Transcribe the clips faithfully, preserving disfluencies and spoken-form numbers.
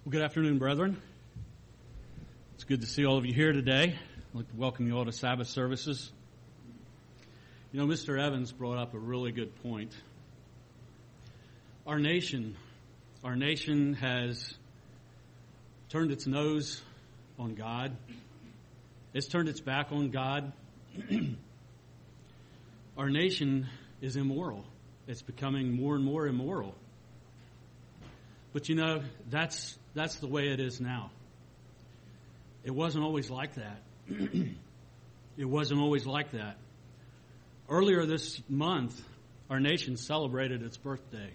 Well, good afternoon, brethren. It's good to see all of you here today. I'd like to welcome you all to Sabbath services. You know, Mister Evans brought up a really good point. Our nation, our nation has turned its nose on God. It's turned its back on God. Our nation is immoral. It's becoming more and more immoral. But you know, that's that's the way it is now. It wasn't always like that. It wasn't always like that. Earlier this month, our nation celebrated its birthday.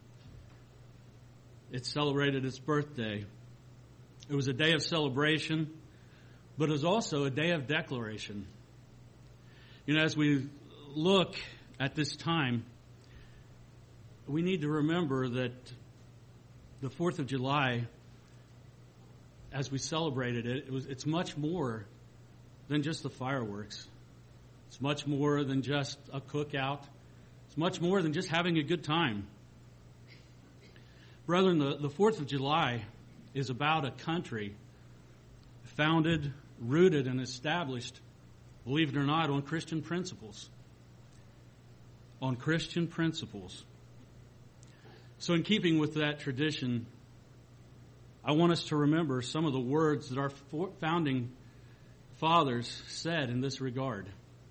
It celebrated its birthday. It was a day of celebration, but it was also a day of declaration. You know, as we look at this time, we need to remember that the fourth of July, as we celebrated it, it was, it's much more than just the fireworks. It's much more than just a cookout. It's much more than just having a good time. Brethren, the, the fourth of July is about a country founded, rooted, and established, believe it or not, on Christian principles. On Christian principles. So in keeping with that tradition, I want us to remember some of the words that our founding fathers said in this regard.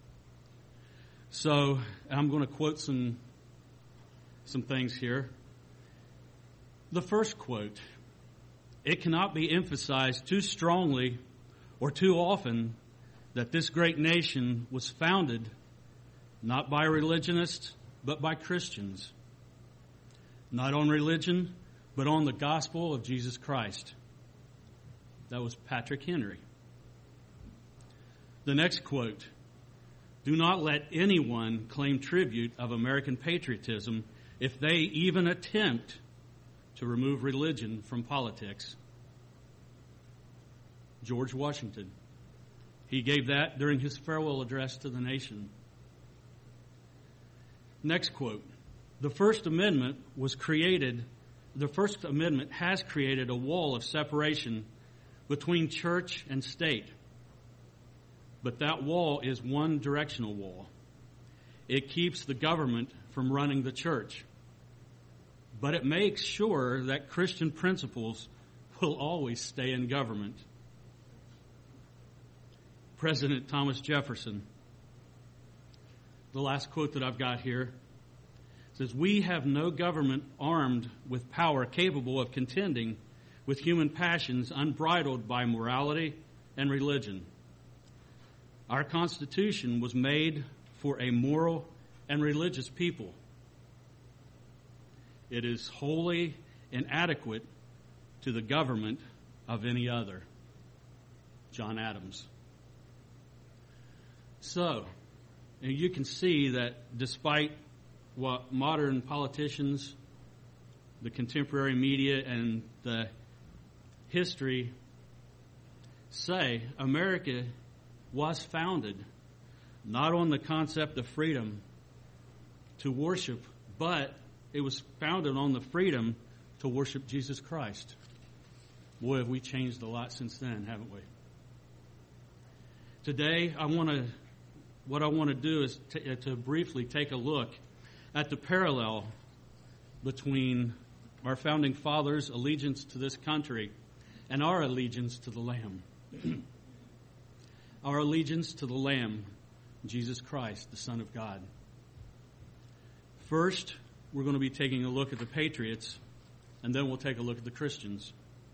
So I'm going to quote some, some things here. The first quote: "It cannot be emphasized too strongly or too often that this great nation was founded not by religionists, but by Christians. Not on religion, but on the gospel of Jesus Christ." That was Patrick Henry. The next quote: "Do not let anyone claim tribute of American patriotism if they even attempt to remove religion from politics." George Washington. He gave that during his farewell address to the nation. Next quote: "The First Amendment was created, the First Amendment has created a wall of separation between church and state. But that wall is one directional wall. It keeps the government from running the church. But it makes sure that Christian principles will always stay in government." President Thomas Jefferson. The last quote that I've got here says, "We have no government armed with power capable of contending with human passions unbridled by morality and religion. Our Constitution was made for a moral and religious people. It is wholly inadequate to the government of any other." John Adams. So, and you can see that despite what modern politicians, the contemporary media, and the history say, America was founded not on the concept of freedom to worship, but it was founded on the freedom to worship Jesus Christ. Boy, have we changed a lot since then, haven't we? Today, I want to, what I want to do is to, to briefly take a look at the parallel between our founding fathers' allegiance to this country and our allegiance to the Lamb. Our allegiance to the Lamb, Jesus Christ, the Son of God. First, we're going to be taking a look at the patriots, and then we'll take a look at the Christians.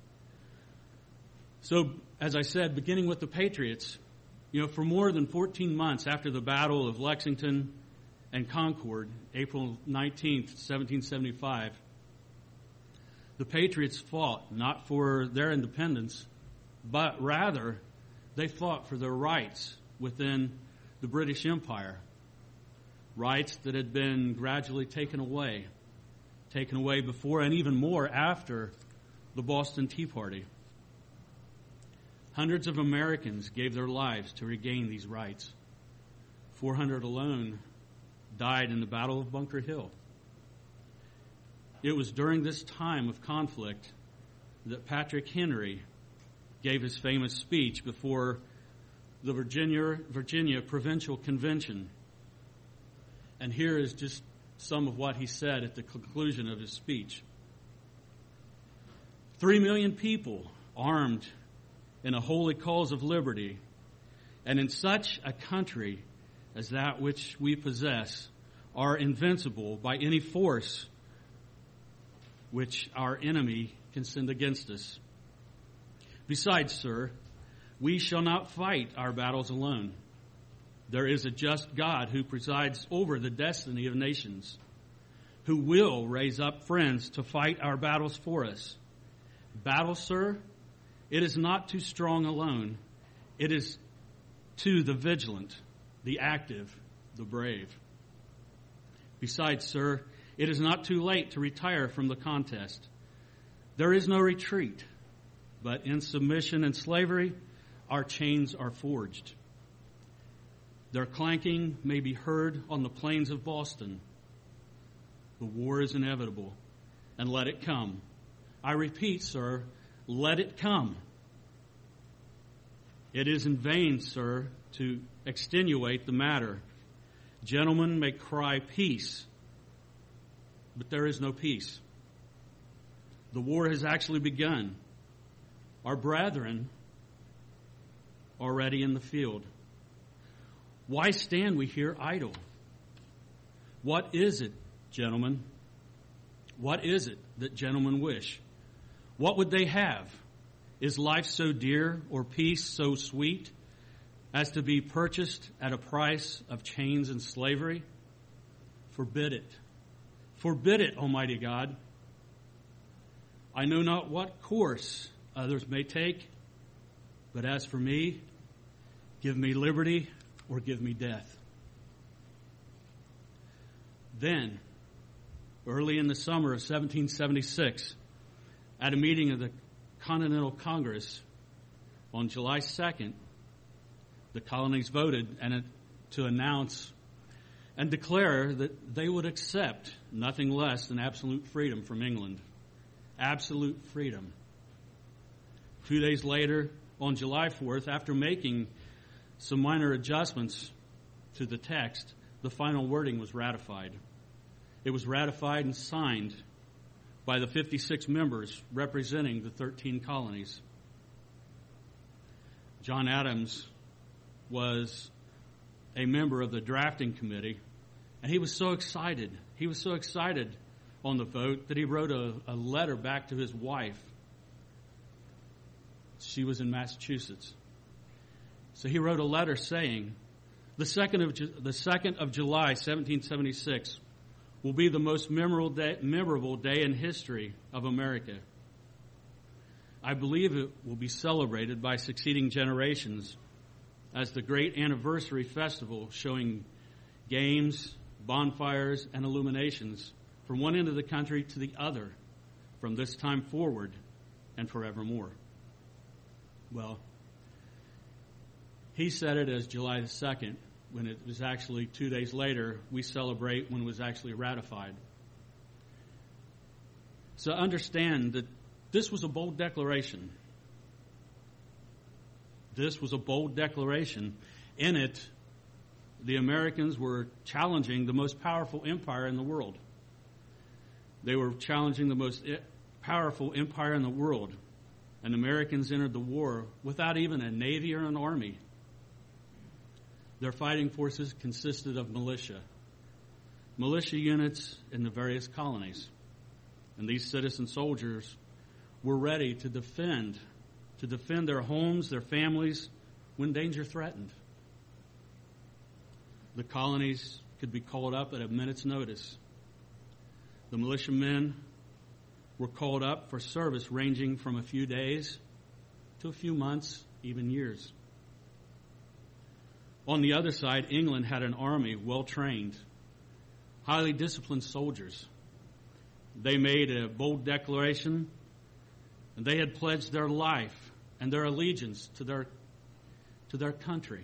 So, as I said, beginning with the patriots, you know, for more than fourteen months after the Battle of Lexington and Concord, April nineteenth, seventeen seventy-five, the Patriots fought not for their independence, but rather they fought for their rights within the British Empire. Rights that had been gradually taken away, taken away before and even more after the Boston Tea Party. Hundreds of Americans gave their lives to regain these rights. four hundred alone died in the Battle of Bunker Hill. It was during this time of conflict that Patrick Henry gave his famous speech before the Virginia, Virginia Provincial Convention. And here is just some of what he said at the conclusion of his speech. Three million people armed in a holy cause of liberty, and in such a country as that which we possess, are invincible by any force which our enemy can send against us. Besides, sir, we shall not fight our battles alone. There is a just God who presides over the destiny of nations, who will raise up friends to fight our battles for us. Battle, sir, it is not too strong alone. It is to the vigilant, the active, the brave. Besides, sir, it is not too late to retire from the contest. There is no retreat, but in submission and slavery, our chains are forged. Their clanking may be heard on the plains of Boston. The war is inevitable, and let it come. I repeat, sir, let it come. It is in vain, sir, to extenuate the matter. Gentlemen may cry peace, but there is no peace. The war has actually begun. Our brethren are already in the field. Why stand we here idle? What is it, gentlemen? What is it that gentlemen wish? What would they have? Is life so dear or peace so sweet as to be purchased at a price of chains and slavery? Forbid it. Forbid it, Almighty God. I know not what course others may take, but as for me, give me liberty or give me death. Then, early in the summer of seventeen seventy-six, at a meeting of the Continental Congress on July second, the colonies voted and to announce and declare that they would accept nothing less than absolute freedom from England. Absolute freedom. A few days later, on July fourth, after making some minor adjustments to the text, the final wording was ratified. It was ratified and signed by the fifty-six members representing the thirteen colonies. John Adams was a member of the drafting committee, and he was so excited. He was so excited on the vote that he wrote a, a letter back to his wife. She was in Massachusetts. So he wrote a letter saying, the second of, the second of July, seventeen seventy-six, will be the most memorable day, memorable day in history of America. I believe it will be celebrated by succeeding generations as the great anniversary festival showing games, bonfires, and illuminations from one end of the country to the other from this time forward and forevermore. Well, he said it as July the second, when it was actually two days later, we celebrate when it was actually ratified. So understand that this was a bold declaration. This was a bold declaration. In it, the Americans were challenging the most powerful empire in the world. They were challenging the most powerful empire in the world. And Americans entered the war without even a navy or an army. Their fighting forces consisted of militia, militia units in the various colonies. And these citizen soldiers were ready to defend, to defend their homes, their families, when danger threatened. The colonies could be called up at a minute's notice. The militiamen were called up for service ranging from a few days to a few months, even years. On the other side, England had an army well-trained, highly disciplined soldiers. They made a bold declaration, and they had pledged their life and their allegiance to their, to their country.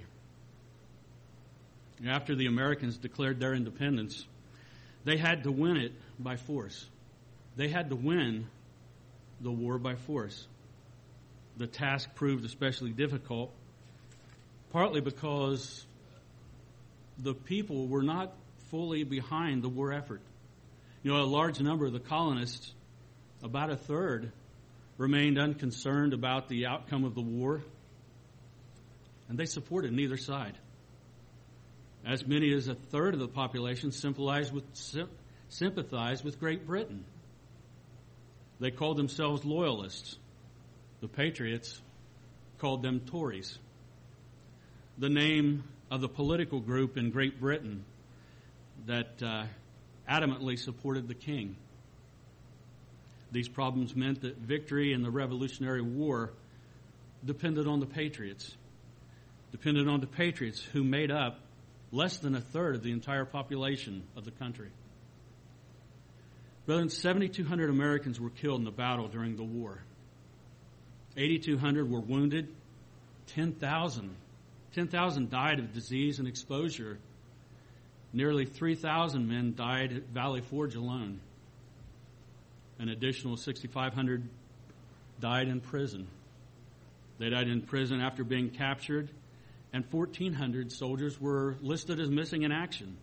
After the Americans declared their independence, they had to win it by force. They had to win the war by force. The task proved especially difficult, partly because the people were not fully behind the war effort. You know, a large number of the colonists, about a third, remained unconcerned about the outcome of the war, and they supported neither side. As many as a third of the population sympathized with, sympathized with Great Britain. They called themselves loyalists. The Patriots called them Tories. The name of the political group in Great Britain that uh, adamantly supported the king. These problems meant that victory in the Revolutionary War depended on the Patriots, depended on the Patriots who made up less than a third of the entire population of the country. Brethren, seventy-two hundred Americans were killed in the battle during the war. eighty-two hundred were wounded. ten thousand. ten thousand died of disease and exposure. Nearly three thousand men died at Valley Forge alone. An additional sixty-five hundred died in prison. They died in prison after being captured, and fourteen hundred soldiers were listed as missing in action.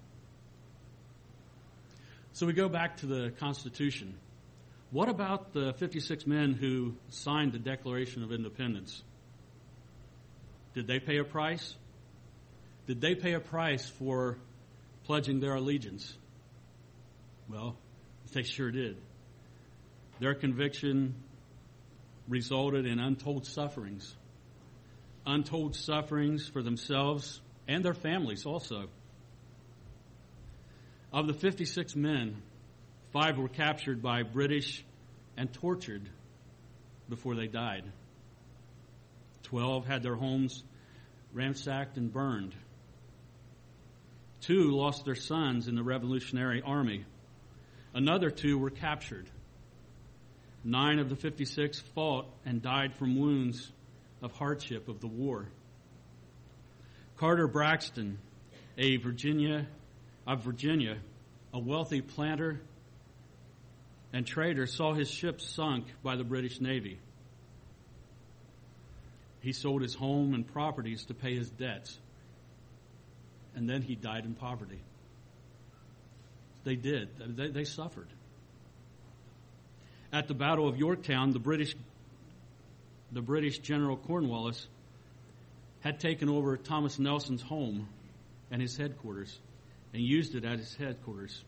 So we go back to the Constitution. What about the fifty-six men who signed the Declaration of Independence? Did they pay a price? Did they pay a price for pledging their allegiance? Well, they sure did. Their conviction resulted in untold sufferings. Untold sufferings for themselves and their families also. Of the fifty-six men, five were captured by British and tortured before they died. Twelve had their homes ransacked and burned. Two lost their sons in the Revolutionary Army. Another two were captured. Nine of the fifty-six fought and died from wounds of hardship of the war. Carter Braxton, a Virginia, of Virginia, a wealthy planter and trader, saw his ship sunk by the British Navy. He sold his home and properties to pay his debts, and then he died in poverty. They did. They, they suffered. At the Battle of Yorktown, the British, the British General Cornwallis had taken over Thomas Nelson's home and his headquarters and used it as his headquarters.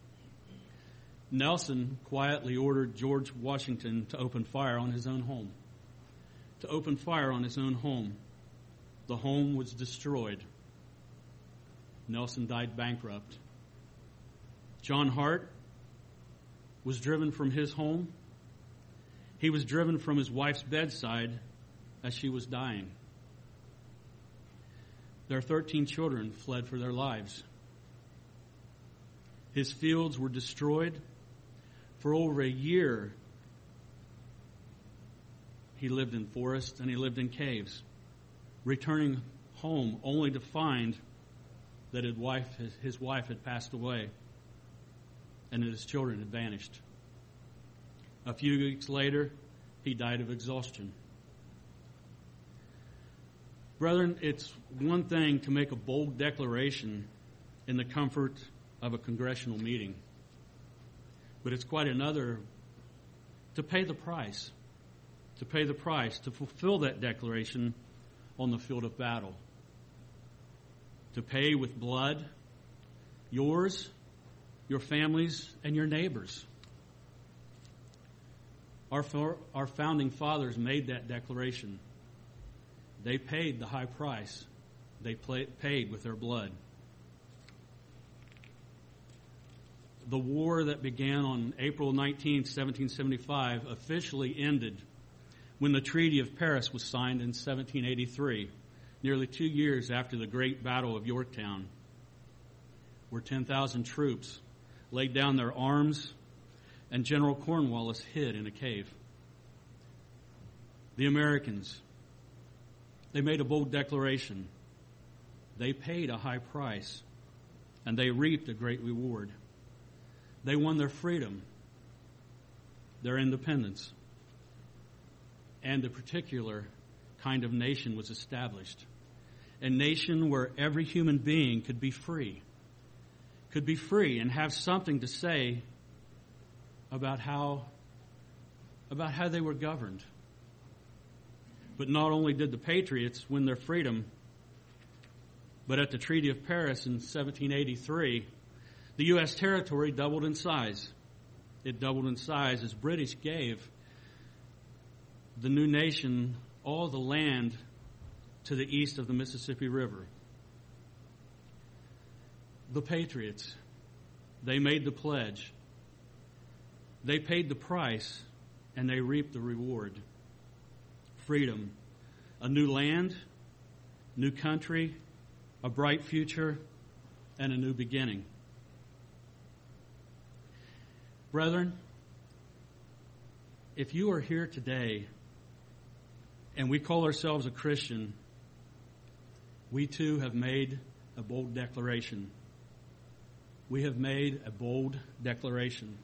Nelson quietly ordered George Washington to open fire on his own home. To open fire on his own home. The home was destroyed. Nelson died bankrupt. John Hart was driven from his home. He was driven from his wife's bedside as she was dying. Their thirteen children fled for their lives. His fields were destroyed. For over a year, he lived in forests and he lived in caves, returning home only to find that his wife, his wife had passed away and that his children had vanished. A few weeks later, he died of exhaustion. Brethren, it's one thing to make a bold declaration in the comfort of a congressional meeting, but it's quite another to pay the price, to pay the price, to fulfill that declaration on the field of battle, to pay with blood, yours, your families, and your neighbors. Our, our founding fathers made that declaration. They paid the high price. They play, paid with their blood. The war that began on April nineteenth, seventeen seventy-five officially ended when the Treaty of Paris was signed in seventeen eighty-three, nearly two years after the Great Battle of Yorktown, where ten thousand troops laid down their arms and General Cornwallis hid in a cave. The Americans, they made a bold declaration. They paid a high price, and they reaped a great reward. They won their freedom, their independence. and a particular kind of nation was established. A nation where every human being could be free, could be free and have something to say about how, about how they were governed. But not only did the Patriots win their freedom, but at the Treaty of Paris in seventeen eighty-three, the U S territory doubled in size. It doubled in size as British gave the new nation all the land to the east of the Mississippi River. The Patriots, they made the pledge. They paid the price, and they reaped the reward. Freedom, a new land, new country, a bright future, and a new beginning. Brethren, if you are here today and we call ourselves a Christian, we too have made a bold declaration. We have made a bold declaration.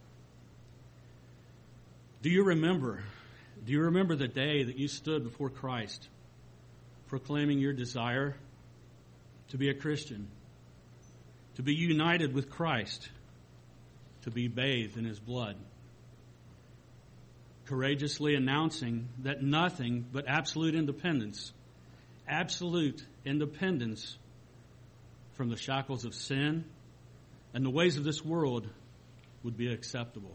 Do you remember? Do you remember the day that you stood before Christ, proclaiming your desire to be a Christian, to be united with Christ, to be bathed in His blood, courageously announcing that nothing but absolute independence, absolute independence from the shackles of sin and the ways of this world would be acceptable?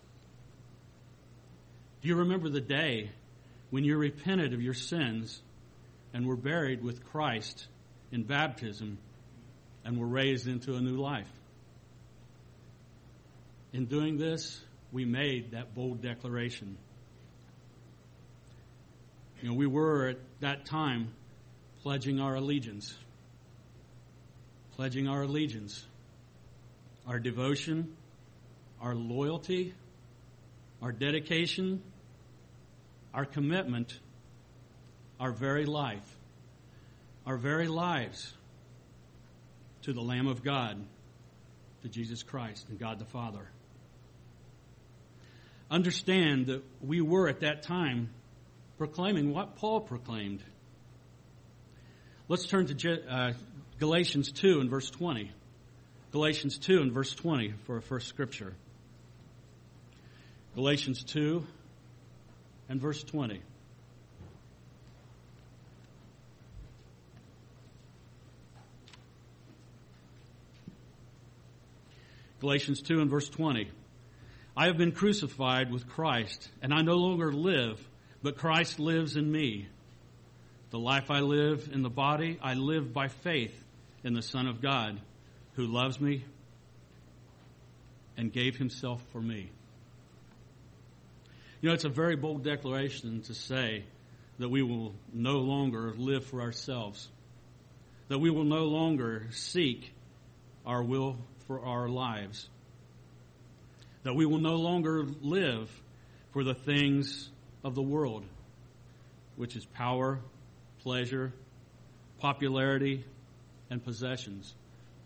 Do you remember the day when you repented of your sins and were buried with Christ in baptism and were raised into a new life? In doing this, we made that bold declaration. You know, we were at that time pledging our allegiance, pledging our allegiance, our devotion, our loyalty, our dedication, our commitment, our very life, our very lives to the Lamb of God, to Jesus Christ and God the Father. Understand that we were at that time proclaiming what Paul proclaimed. Let's turn to uh, Galatians two and verse twenty. Galatians two and verse twenty for our first scripture. Galatians two and verse twenty. Galatians two and verse twenty. I have been crucified with Christ, and I no longer live, but Christ lives in me. The life I live in the body, I live by faith in the Son of God, who loves me and gave Himself for me. You know, it's a very bold declaration to say that we will no longer live for ourselves, that we will no longer seek our will for our lives, that we will no longer live for the things of the world, which is power, pleasure, popularity, and possessions.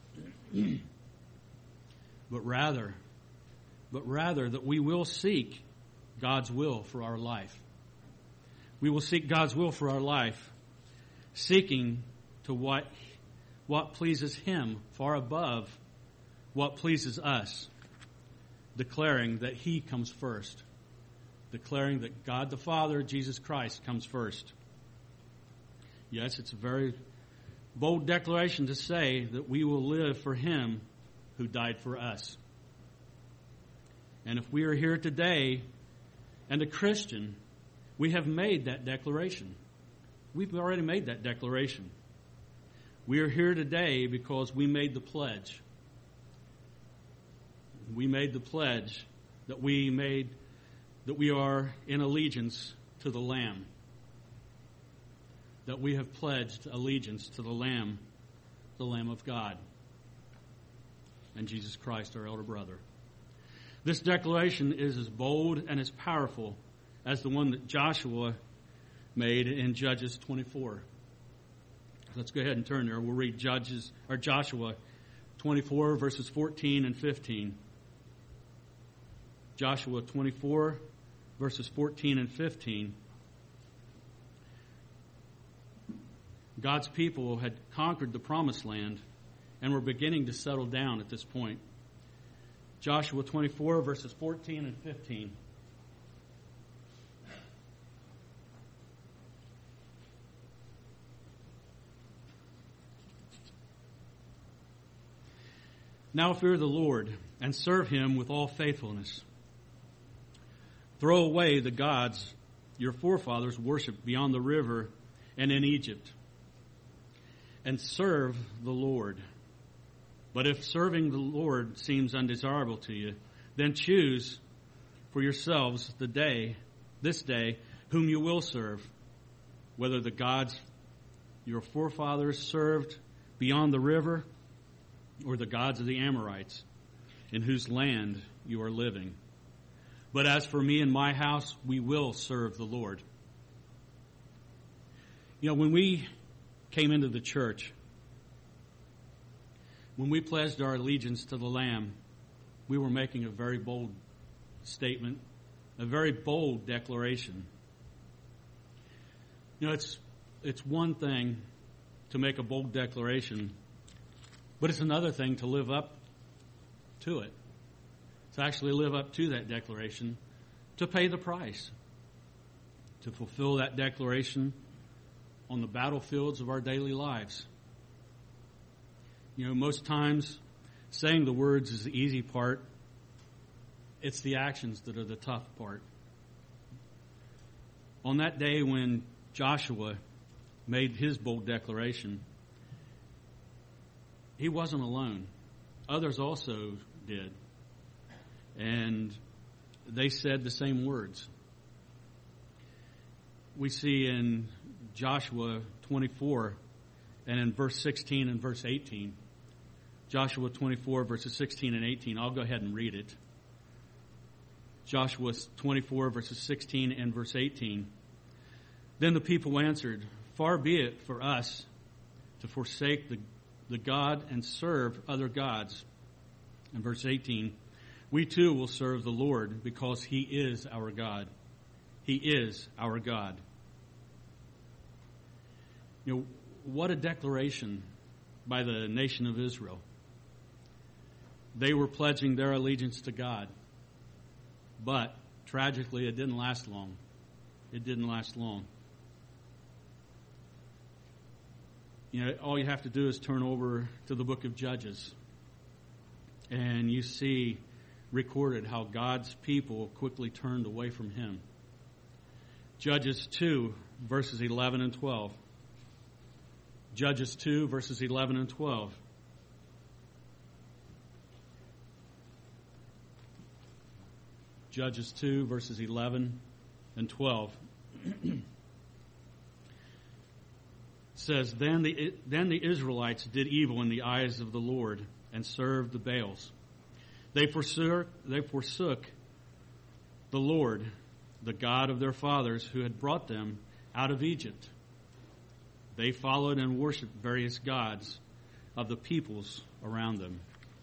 But rather, but rather that we will seek God's will for our life. We will seek God's will for our life, seeking to what, what pleases Him far above what pleases us, declaring that He comes first, declaring that God the Father, Jesus Christ, comes first. Yes, it's a very bold declaration to say that we will live for Him who died for us. And if we are here today and a Christian, we have made that declaration. We've already made that declaration. We are here today because we made the pledge. We made the pledge that we made, that we are in allegiance to the Lamb. That we have pledged allegiance to the Lamb, the Lamb of God, and Jesus Christ, our elder brother. This declaration is as bold and as powerful as the one that Joshua made in Judges twenty-four. Let's go ahead and turn there. We'll read Judges or Joshua twenty-four, verses fourteen and fifteen. Joshua twenty-four, verses fourteen and fifteen. God's people had conquered the promised land and were beginning to settle down at this point. Joshua twenty-four, verses fourteen and fifteen. Now fear the Lord and serve him with all faithfulness. Throw away the gods your forefathers worshipped beyond the river and in Egypt, and serve the Lord. But if serving the Lord seems undesirable to you, then choose for yourselves the day, this day, whom you will serve, whether the gods your forefathers served beyond the river or the gods of the Amorites, in whose land you are living. But as for me and my house, we will serve the Lord. You know, when we came into the church, when we pledged our allegiance to the Lamb, we were making a very bold statement, a very bold declaration. You know, it's it's one thing to make a bold declaration, but it's another thing to live up to it, to actually live up to that declaration, to pay the price, to fulfill that declaration on the battlefields of our daily lives. You know, most times saying the words is the easy part. It's the actions that are the tough part. On that day when Joshua made his bold declaration, he wasn't alone. Others also did. And they said the same words. We see in Joshua twenty-four and in verse sixteen and verse eighteen. Joshua twenty-four, verses sixteen and eighteen. I'll go ahead and read it. Joshua twenty-four, verses sixteen and verse eighteen. Then the people answered, "Far be it for us to forsake the the God and serve other gods." In verse eighteen, "We too will serve the Lord because he is our God." He is our God. You know, what a declaration by the nation of Israel. They were pledging their allegiance to God. But, tragically, it didn't last long. It didn't last long. You know, all you have to do is turn over to the book of Judges, and you see recorded how God's people quickly turned away from him. Judges two, verses eleven and twelve. Judges two, verses eleven and twelve. Judges two, verses eleven and twelve. Says, then the, then the Israelites did evil in the eyes of the Lord and served the Baals. They forsook, they forsook the Lord, the God of their fathers, who had brought them out of Egypt. They followed and worshiped various gods of the peoples around them.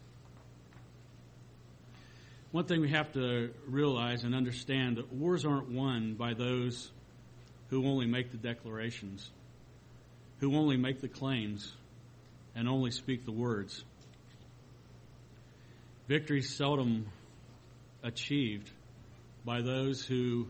One thing we have to realize and understand, that wars aren't won by those who only make the declarations, who only make the claims and only speak the words. Victory is seldom achieved by those who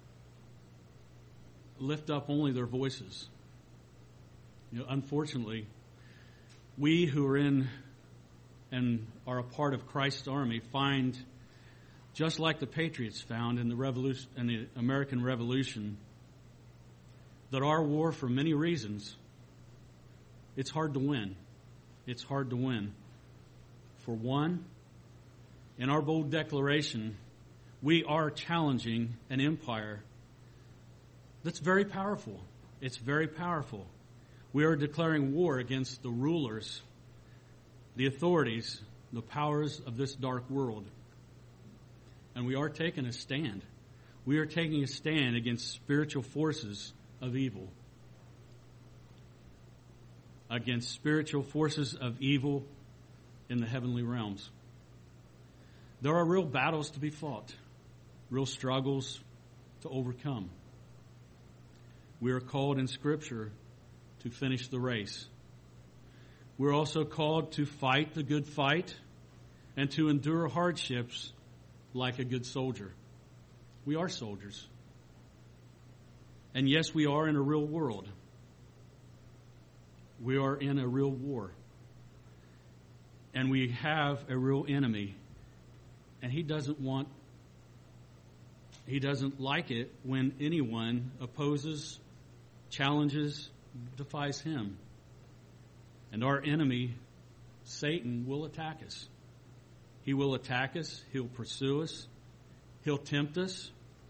lift up only their voices. You know, unfortunately, we who are in and are a part of Christ's army find, just like the Patriots found in the revolution, in the American Revolution, that our war, for many reasons, it's hard to win. It's hard to win. For one, in our bold declaration, we are challenging an empire that's very powerful. It's very powerful. We are declaring war against the rulers, the authorities, the powers of this dark world. And we are taking a stand. We are taking a stand against spiritual forces of evil. Against spiritual forces of evil in the heavenly realms. There are real battles to be fought, real struggles to overcome. We are called in Scripture to finish the race. We're also called to fight the good fight and to endure hardships like a good soldier. We are soldiers. And yes, we are in a real world. We are in a real war. And we have a real enemy. And he doesn't want, he doesn't like it when anyone opposes, challenges, defies him. And our enemy, Satan, will attack us. He will attack us. He'll pursue us. He'll tempt us.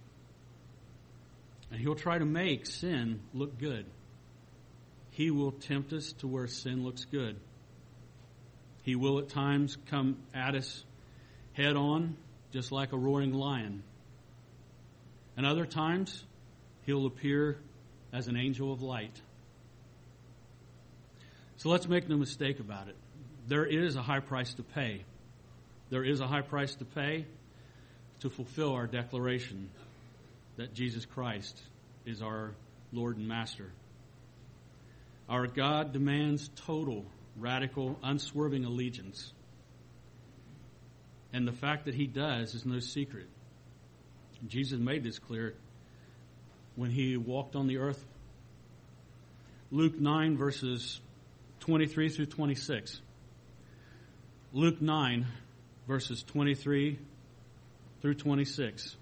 And he'll try to make sin look good. He will tempt us to where sin looks good. He will at times come at us head on, just like a roaring lion. And other times, he'll appear as an angel of light. So let's make no mistake about it. There is a high price to pay. There is a high price to pay to fulfill our declaration that Jesus Christ is our Lord and Master. Our God demands total, radical, unswerving allegiance. And the fact that he does is no secret. Jesus made this clear when he walked on the earth. Luke nine, verses twenty-three through twenty-six. Luke nine, verses twenty-three through twenty-six.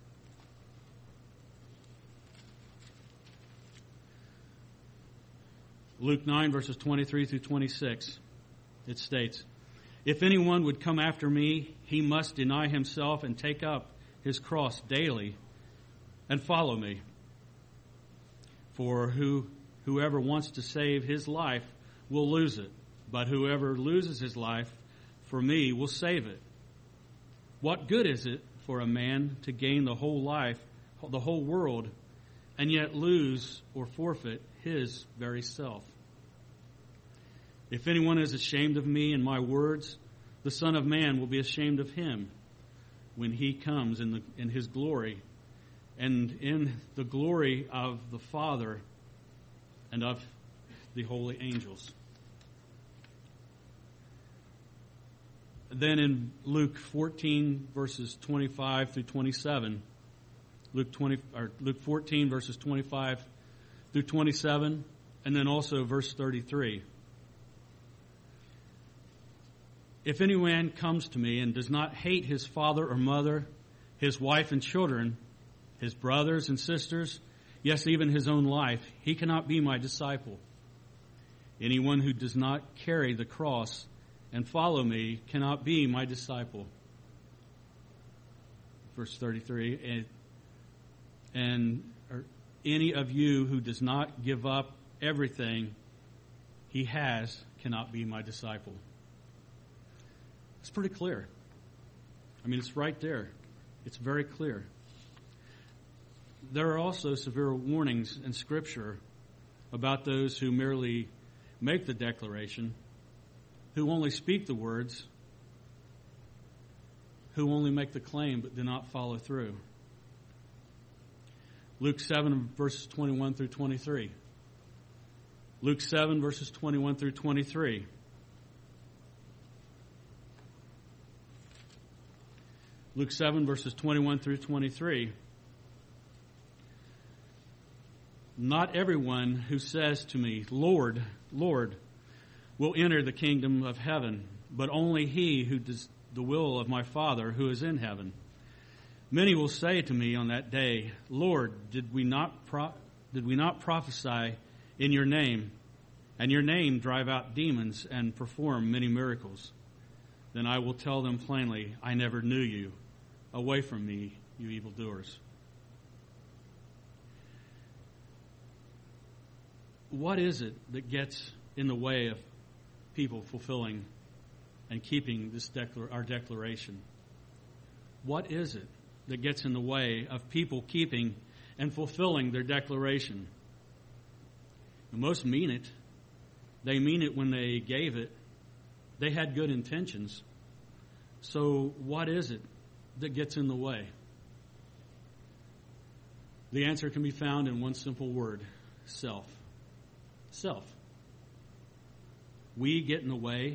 Luke nine, verses twenty-three through twenty-six. It states, "If anyone would come after me, he must deny himself and take up his cross daily and follow me. For who whoever wants to save his life will lose it, but whoever loses his life for me will save it. What good is it for a man to gain the whole life, the whole world, and yet lose or forfeit his very self? If anyone is ashamed of me and my words, the Son of Man will be ashamed of him when he comes in the in his glory and in the glory of the Father and of the holy angels." Then in Luke fourteen, verses twenty-five through twenty-seven, Luke twenty or Luke fourteen, verses twenty-five through twenty-seven, and then also verse thirty-three. "If anyone comes to me and does not hate his father or mother, his wife and children, his brothers and sisters, yes, even his own life, he cannot be my disciple. Anyone who does not carry the cross and follow me cannot be my disciple." Verse thirty-three, and, and or, "Any of you who does not give up everything he has cannot be my disciple." It's pretty clear. I mean, it's right there. It's very clear. There are also severe warnings in Scripture about those who merely make the declaration, who only speak the words, who only make the claim but do not follow through. Luke seven, verses twenty-one through twenty-three. Luke seven, verses twenty-one through twenty-three. Luke seven, verses twenty-one through twenty-three. "Not everyone who says to me, 'Lord, Lord,' will enter the kingdom of heaven, but only he who does the will of my Father who is in heaven. Many will say to me on that day, 'Lord, did we not pro- did we not prophesy in your name, and your name drive out demons and perform many miracles?' Then I will tell them plainly, 'I never knew you. Away from me, you evildoers.'" What is it that gets in the way of people fulfilling and keeping this declar- our declaration? What is it that gets in the way of people keeping and fulfilling their declaration? And most mean it. They mean it when they gave it. They had good intentions. So what is it that gets in the way? The answer can be found in one simple word: self. Self. We get in the way.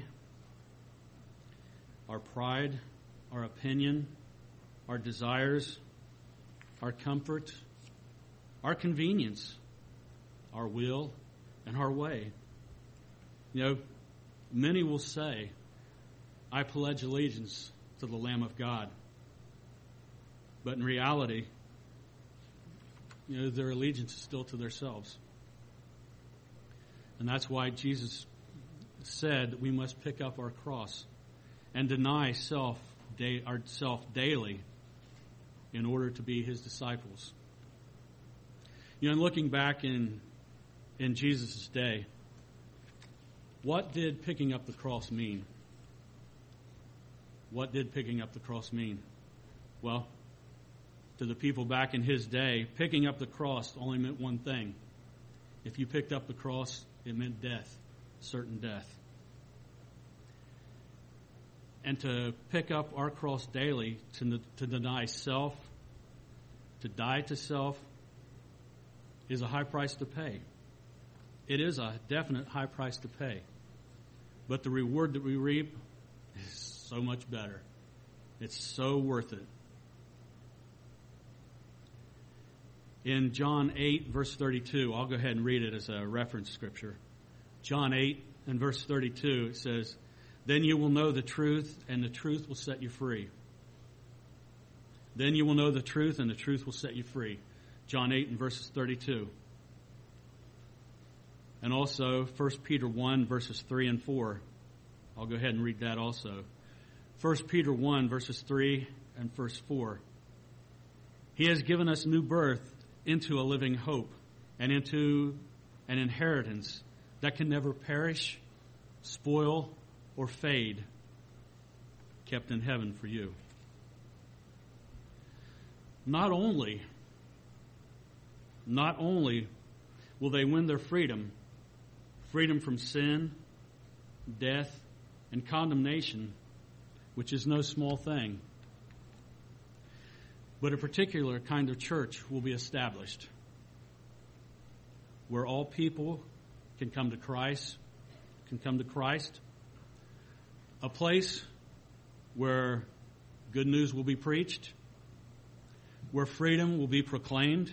Our pride, our opinion, our desires, our comfort, our convenience, our will, and our way. You know, many will say, I pledge allegiance to the Lamb of God. But in reality, you know, their allegiance is still to themselves. And that's why Jesus said that we must pick up our cross and deny self, day, ourself daily in order to be his disciples. You know, and looking back in in Jesus' day, what did picking up the cross mean? What did picking up the cross mean? Well, to the people back in his day, picking up the cross only meant one thing. If you picked up the cross, it meant death, certain death. And to pick up our cross daily, to, to deny self, to die to self, is a high price to pay. It is a definite high price to pay. But the reward that we reap is so much better. It's so worth it. In John eight, verse thirty-two, I'll go ahead and read it as a reference scripture. John eight and verse thirty-two, it says, Then you will know the truth, and the truth will set you free. Then you will know the truth, and the truth will set you free. John eight and verses thirty-two. And also First Peter one, verses three and four. I'll go ahead and read that also. First Peter one, verses three and verse four. He has given us new birth into a living hope and into an inheritance that can never perish, spoil, or fade, kept in heaven for you. Not only, not only will they win their freedom, freedom from sin, death, and condemnation, which is no small thing, but a particular kind of church will be established where all people can come to Christ, can come to Christ, a place where good news will be preached, where freedom will be proclaimed,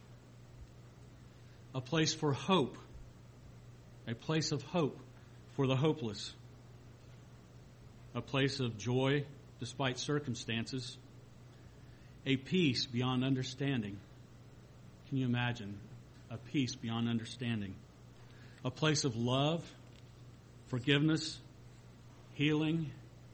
a place for hope, a place of hope for the hopeless, a place of joy despite circumstances, a peace beyond understanding. Can you imagine? A peace beyond understanding. A place of love, forgiveness, healing,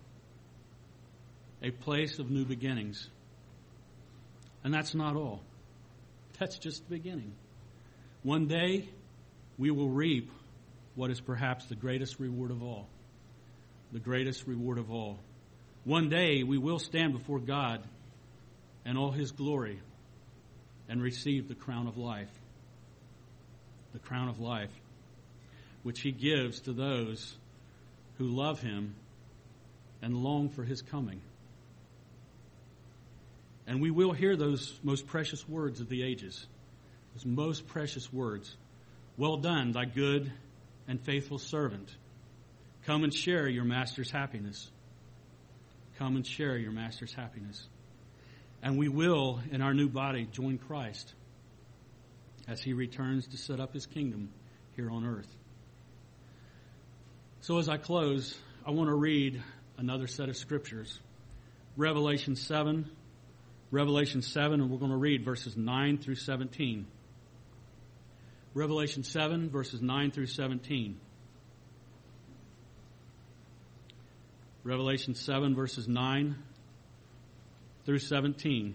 a place of new beginnings. And that's not all. That's just the beginning. One day, we will reap what is perhaps the greatest reward of all. The greatest reward of all. One day, we will stand before God and all his glory and receive the crown of life. The crown of life, which he gives to those who love him and long for his coming. And we will hear those most precious words of the ages, those most precious words. Well done, thy good and faithful servant. Come and share your master's happiness. Come and share your master's happiness. And we will, in our new body, join Christ as he returns to set up his kingdom here on earth. So as I close, I want to read another set of scriptures. Revelation seven. Revelation seven, and we're going to read verses nine through seventeen. Revelation seven, verses nine through seventeen. Revelation seven, verses nine through seventeen.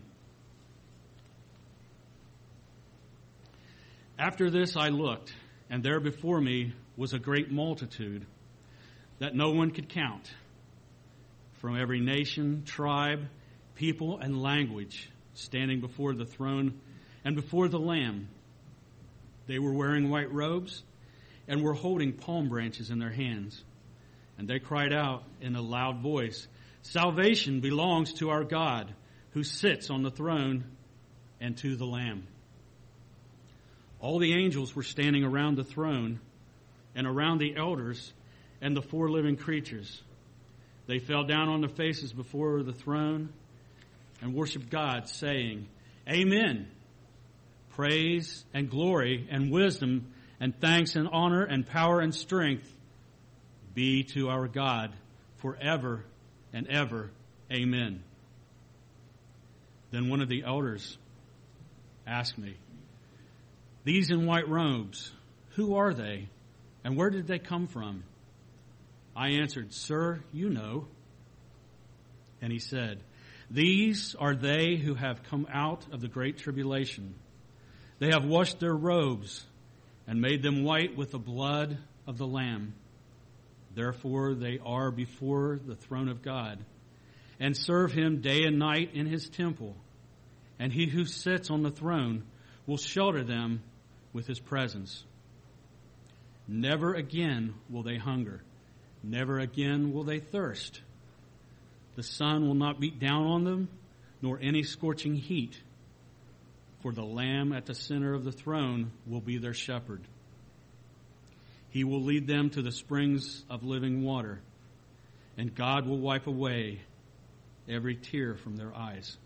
After this I looked, and there before me was a great multitude that no one could count, from every nation, tribe, people, and language, standing before the throne and before the Lamb. They were wearing white robes and were holding palm branches in their hands. And they cried out in a loud voice, Salvation belongs to our God, who sits on the throne, and to the Lamb. All the angels were standing around the throne and around the elders and the four living creatures. They fell down on their faces before the throne and worshiped God, saying, Amen. Praise and glory and wisdom and thanks and honor and power and strength be to our God forever and ever. Amen. Then one of the elders asked me, These in white robes, who are they, and where did they come from? I answered, Sir, you know. And he said, These are they who have come out of the great tribulation. They have washed their robes and made them white with the blood of the Lamb. Therefore they are before the throne of God, and serve him day and night in his temple. And he who sits on the throne will shelter them with his presence. Never again will they hunger. Never again will they thirst. The sun will not beat down on them, nor any scorching heat. For the Lamb at the center of the throne will be their shepherd. He will lead them to the springs of living water, and God will wipe away every tear from their eyes.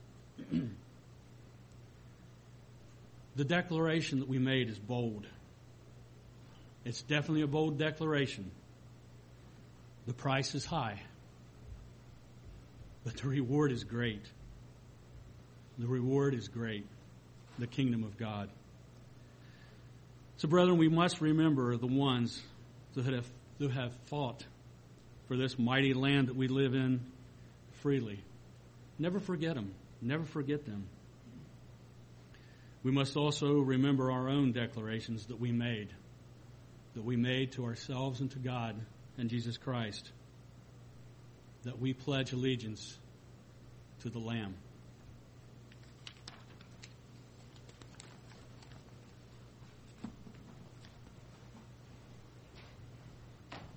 The declaration that we made is bold. It's definitely a bold declaration. The price is high, but the reward is great. The reward is great. The kingdom of God. So, brethren, we must remember the ones that have, that have fought for this mighty land that we live in freely. Never forget them. Never forget them. We must also remember our own declarations that we made, that we made to ourselves and to God and Jesus Christ, that we pledge allegiance to the Lamb.